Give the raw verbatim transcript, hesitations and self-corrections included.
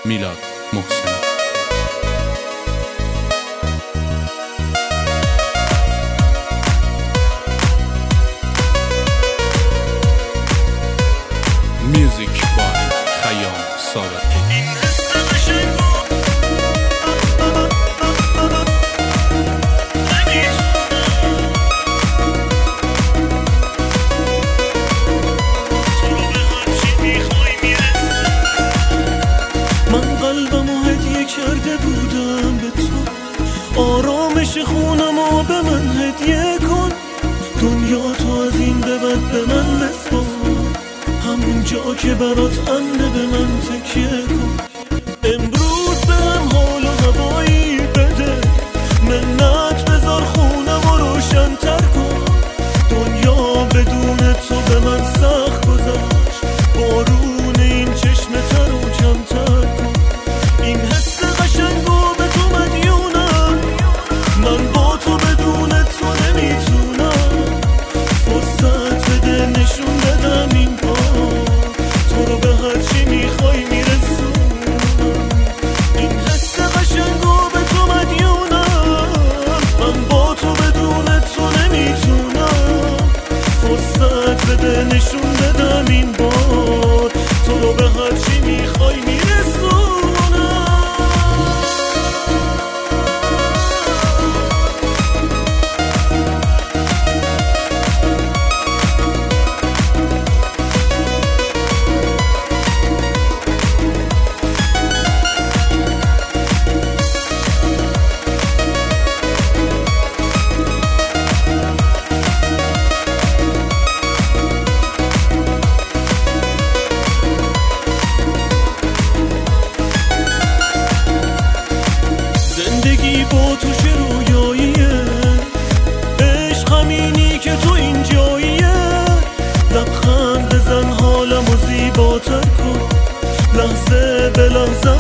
میلاد محسن. میوزیک بای خیام ثابت. کرده بودم به تو آرامش خونمو به من هدیه کن، دنیا تو از این به بعد به من بسپار، همون جا که برات امنه به من تکیه کن. امروز بهم حال و هوایی بده، منت بذار خونمو روشن تر کن، دنیا بدون تو به من سخت گذشت، بارون این چشم تر و کمتر کن. این حس قشنگو به تو مدیونم، من با تو بدون تو نمیتونم، فرصت بده نشون بدم این بار تو رو به هرچی میخوای میرسونم. این حس قشنگو به تو مدیونم، من با تو بدون تو نمیتونم، فرصت بده نشون بدم این بار تو رو به هرچی میخوای میرسونم. با تو چه رویاییه، عشق همینی که تو اینجاییه، لبخند بزن حالمو زیباتر کن، لحظه به لحظه